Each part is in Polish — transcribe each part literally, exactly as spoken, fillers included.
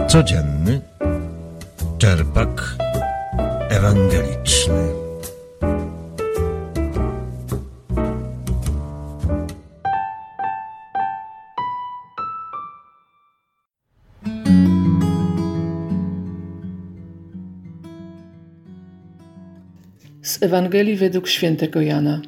Codzienny czerpak ewangeliczny. Z Ewangelii według świętego Jana.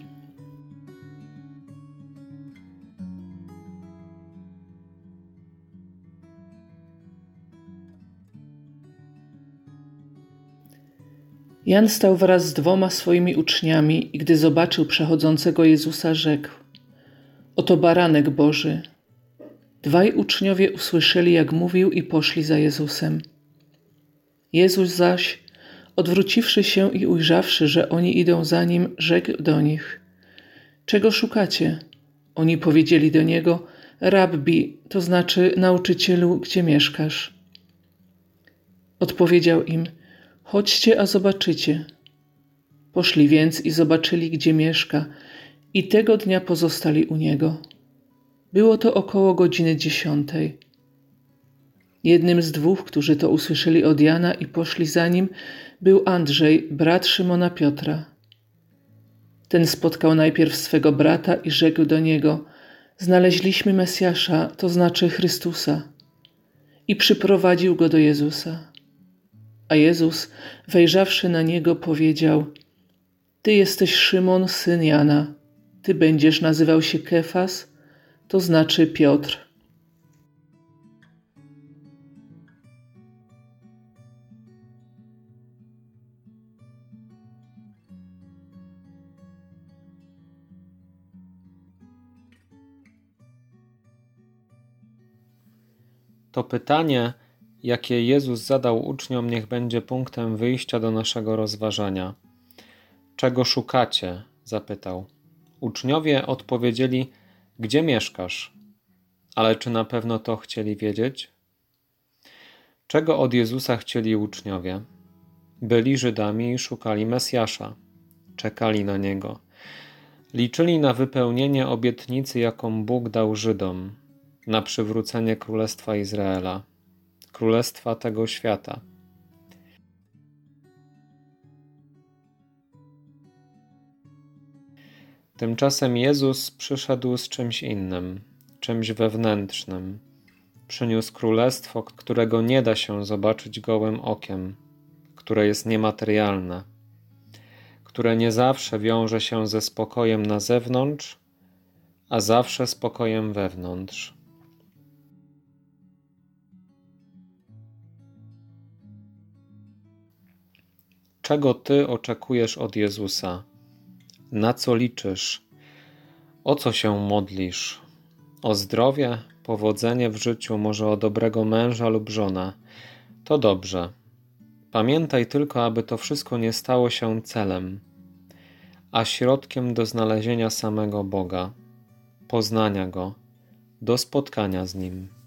Jan stał wraz z dwoma swoimi uczniami i gdy zobaczył przechodzącego Jezusa, rzekł: Oto baranek Boży. Dwaj uczniowie usłyszeli, jak mówił, i poszli za Jezusem. Jezus zaś, odwróciwszy się i ujrzawszy, że oni idą za Nim, rzekł do nich: Czego szukacie? Oni powiedzieli do Niego: Rabbi, to znaczy nauczycielu, gdzie mieszkasz? Odpowiedział im: Chodźcie, a zobaczycie. Poszli więc i zobaczyli, gdzie mieszka, i tego dnia pozostali u Niego. Było to około godziny dziesiątej. Jednym z dwóch, którzy to usłyszeli od Jana i poszli za Nim, był Andrzej, brat Szymona Piotra. Ten spotkał najpierw swego brata i rzekł do niego: Znaleźliśmy Mesjasza, to znaczy Chrystusa. I przyprowadził go do Jezusa. A Jezus, wejrzawszy na niego, powiedział: Ty jesteś Szymon, syn Jana. Ty będziesz nazywał się Kefas, to znaczy Piotr. To pytanie, jakie Jezus zadał uczniom, niech będzie punktem wyjścia do naszego rozważania. Czego szukacie? Zapytał. Uczniowie odpowiedzieli: Gdzie mieszkasz? Ale czy na pewno to chcieli wiedzieć? Czego od Jezusa chcieli uczniowie? Byli Żydami i szukali Mesjasza. Czekali na Niego. Liczyli na wypełnienie obietnicy, jaką Bóg dał Żydom, na przywrócenie Królestwa Izraela, Królestwa tego świata. Tymczasem Jezus przyszedł z czymś innym, czymś wewnętrznym. Przyniósł królestwo, którego nie da się zobaczyć gołym okiem, które jest niematerialne, które nie zawsze wiąże się ze spokojem na zewnątrz, a zawsze spokojem wewnątrz. Czego Ty oczekujesz od Jezusa? Na co liczysz? O co się modlisz? O zdrowie, powodzenie w życiu, może o dobrego męża lub żonę? To dobrze. Pamiętaj tylko, aby to wszystko nie stało się celem, a środkiem do znalezienia samego Boga, poznania Go, do spotkania z Nim.